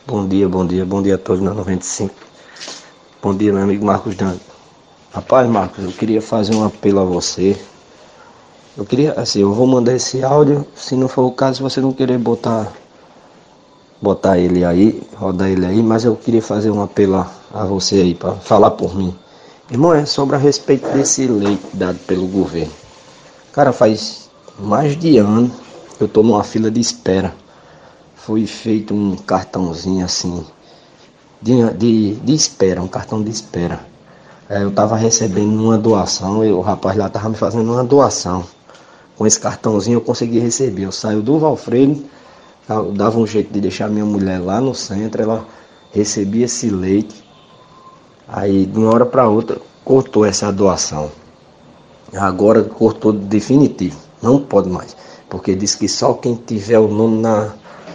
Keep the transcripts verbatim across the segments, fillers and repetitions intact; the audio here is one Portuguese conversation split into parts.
Bom dia, bom dia, bom dia a todos na noventa e cinco. Bom dia, meu amigo Marcos Dante. Rapaz, Marcos, eu queria fazer um apelo a você. Eu queria, assim, eu vou mandar esse áudio, se não for o caso, se você não querer botar, botar ele aí, rodar ele aí, mas eu queria fazer um apelo a, a você aí, para falar por mim. Irmão, é sobre a respeito desse leite dado pelo governo. Cara, faz mais de ano que eu tô numa fila de espera. Foi feito um cartãozinho assim, de, de, de espera, um cartão de espera. É, eu estava recebendo uma doação e o rapaz lá estava me fazendo uma doação. Com esse cartãozinho eu consegui receber. Eu saio do Valfredo, eu dava um jeito de deixar minha mulher lá no centro, ela recebia esse leite. Aí de uma hora para outra cortou essa doação. Agora cortou definitivo, não pode mais. Porque diz que só quem tiver o nome na,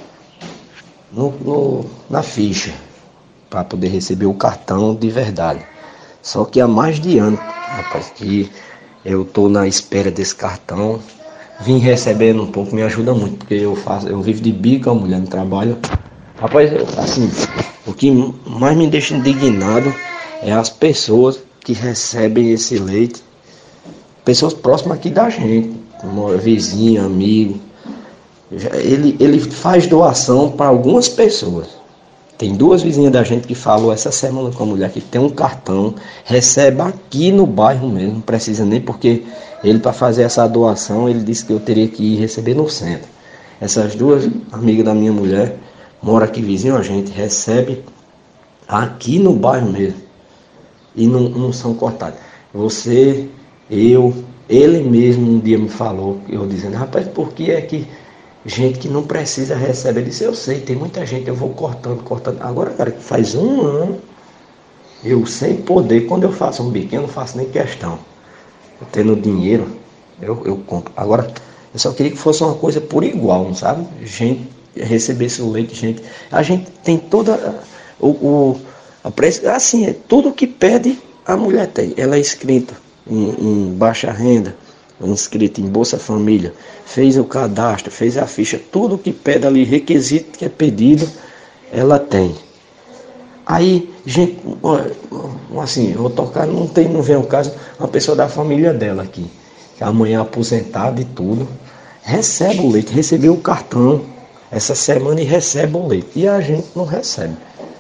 no, no, na ficha para poder receber o cartão de verdade. Só que há mais de ano, rapaz, que eu estou na espera desse cartão. Vim recebendo um pouco, me ajuda muito, porque eu faço, eu vivo de bico, a mulher não trabalha. Rapaz, eu, assim, o que mais me deixa indignado é as pessoas que recebem esse leite, pessoas próximas aqui da gente, vizinho, amigo. Ele, ele faz doação para algumas pessoas. Tem duas vizinhas da gente que falou essa semana com a mulher que tem um cartão, recebe aqui no bairro mesmo, não precisa nem porque ele, para fazer essa doação, ele disse que eu teria que ir receber no centro. Essas duas amigas da minha mulher moram aqui vizinho a gente, recebe aqui no bairro mesmo e não, não são cortadas. Você, eu, ele mesmo um dia me falou, eu dizendo, rapaz, por que é que gente que não precisa recebe? Ele disse, eu sei, tem muita gente, eu vou cortando, cortando. Agora, cara, que faz um ano, eu sem poder, quando eu faço um biquinho, eu não faço nem questão. Eu tendo dinheiro, eu, eu compro. Agora, eu só queria que fosse uma coisa por igual, sabe? Gente, recebesse o leite, gente. A gente tem toda, o, o a preço, assim, é tudo que pede, a mulher tem. Ela é inscrita em, em baixa renda, inscrito em Bolsa Família, fez o cadastro, fez a ficha, tudo que pede ali, requisito que é pedido, ela tem. Aí, gente, assim, eu vou tocar, não tem, não vem o caso, uma pessoa da família dela aqui, que a mãe é aposentada e tudo, recebe o leite, recebeu o cartão essa semana e recebe o leite, e a gente não recebe.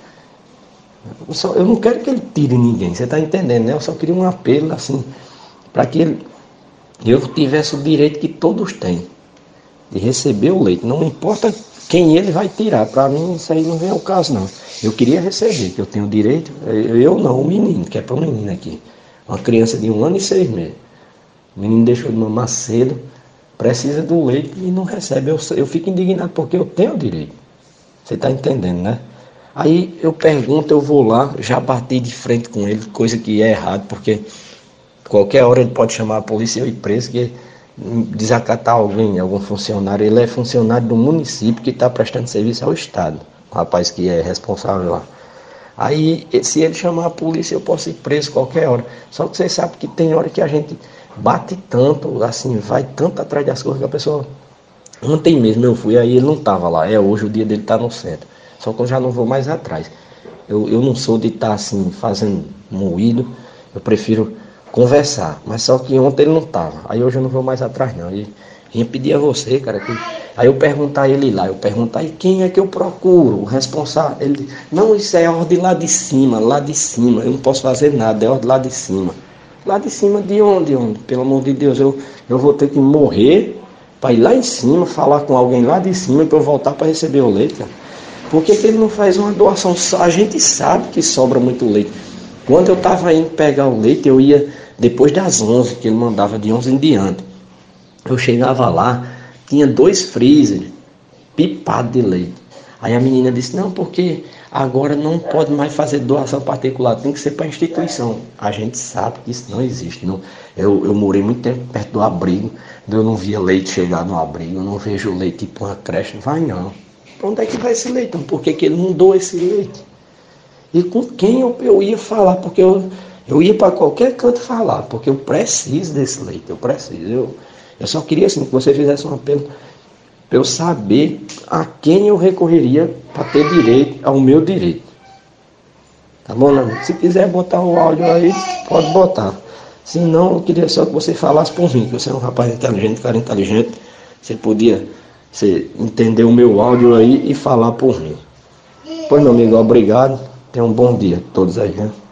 Eu, só, eu não quero que ele tire ninguém, você está entendendo, né? Eu só queria um apelo, assim, para que ele eu tivesse o direito que todos têm de receber o leite. Não importa quem ele vai tirar. Para mim isso aí não vem ao caso não. Eu queria receber, que eu tenho direito. Eu não, o menino, que é para o menino aqui. Uma criança de um ano e seis meses. O menino deixou de mamar cedo, precisa do leite e não recebe. Eu, eu fico indignado porque eu tenho direito. Você está entendendo, né? Aí eu pergunto, eu vou lá, já bati de frente com ele, coisa que é errado, porque qualquer hora ele pode chamar a polícia e ir preso, que desacatar alguém, algum funcionário. Ele é funcionário do município que está prestando serviço ao Estado. O rapaz que é responsável lá. Aí, se ele chamar a polícia, eu posso ir preso qualquer hora. Só que vocês sabem que tem hora que a gente bate tanto, assim, vai tanto atrás das coisas que a pessoa... Ontem mesmo eu fui, aí ele não estava lá. É hoje o dia dele estar tá no centro. Só que eu já não vou mais atrás. Eu, eu não sou de estar tá, assim, fazendo moído. Eu prefiro conversar, mas só que ontem ele não estava, aí hoje eu não vou mais atrás não, e ia pedir a você, cara, que... aí eu perguntar a ele lá, eu perguntar, e quem é que eu procuro, o responsável, ele, não, isso é ordem lá de cima, lá de cima, eu não posso fazer nada, é ordem lá de cima, lá de cima de onde, onde? Pelo amor de Deus, eu, eu vou ter que morrer para ir lá em cima, falar com alguém lá de cima, para eu voltar para receber o leite, cara. Por que que ele não faz uma doação? A gente sabe que sobra muito leite. Quando eu estava indo pegar o leite, eu ia depois das onze, que ele mandava de onze em diante. Eu chegava lá, tinha dois freezer pipados de leite. Aí a menina disse, não, porque agora não pode mais fazer doação particular, tem que ser para a instituição. A gente sabe que isso não existe. Não. Eu, eu morei muito tempo perto do abrigo, eu não via leite chegar no abrigo, eu não vejo leite ir para uma creche, vai não. Onde é que vai esse leite? Por que que ele não doa esse leite? E com quem eu, eu ia falar, porque eu, eu ia para qualquer canto falar, porque eu preciso desse leite, eu preciso. Eu, eu só queria assim, que você fizesse um apelo para eu saber a quem eu recorreria para ter direito ao meu direito. Tá bom, meu amigo? Se quiser botar o áudio aí, pode botar. Se não, eu queria só que você falasse por mim, que você é um rapaz inteligente, cara inteligente. Você podia você entender o meu áudio aí e falar por mim. Pois, meu amigo, obrigado. Tenha um bom dia a todos aí, né?